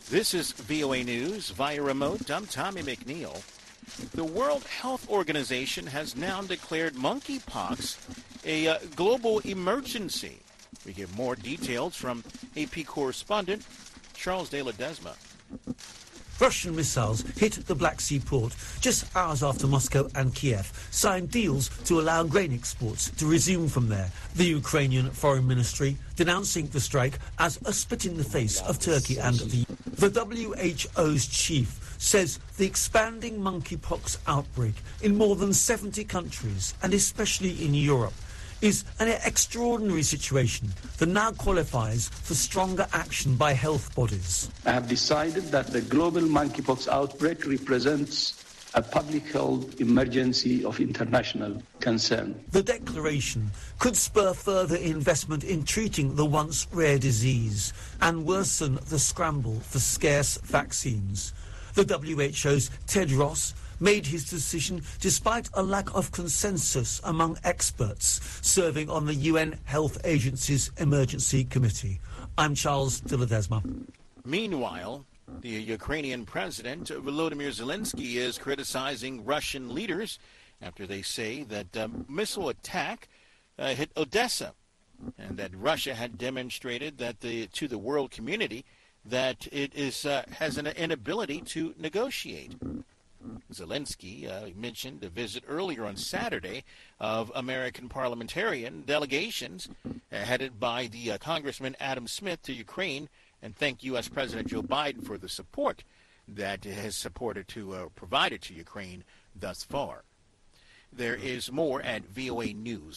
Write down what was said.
This is VOA News via remote. I'm Tommy McNeil. The World Health Organization has now declared monkeypox a global emergency. We get more details from AP correspondent Charles de Ledesma. Russian missiles hit the Black Sea port just hours after Moscow and Kiev signed deals to allow grain exports to resume from there. The Ukrainian Foreign Ministry denouncing the strike as a spit in the face of Turkey and the WHO's chief says the expanding monkeypox outbreak in more than 70 countries, and especially in Europe, is an extraordinary situation that now qualifies for stronger action by health bodies. I have decided that the global monkeypox outbreak represents a public health emergency of international concern. The declaration could spur further investment in treating the once rare disease and worsen the scramble for scarce vaccines. The WHO's Ted Ross made his decision despite a lack of consensus among experts serving on the UN Health Agency's Emergency Committee. I'm Charles de Ledesma. Meanwhile, the Ukrainian President Volodymyr Zelensky is criticizing Russian leaders after they say that a missile attack hit Odessa and that Russia had demonstrated that to the world community that it has an inability to negotiate. Zelensky mentioned a visit earlier on Saturday of American parliamentarian delegations headed by the Congressman Adam Smith to Ukraine and thanked U.S. President Joe Biden for the support that has provided to Ukraine thus far. There is more at voanews.com.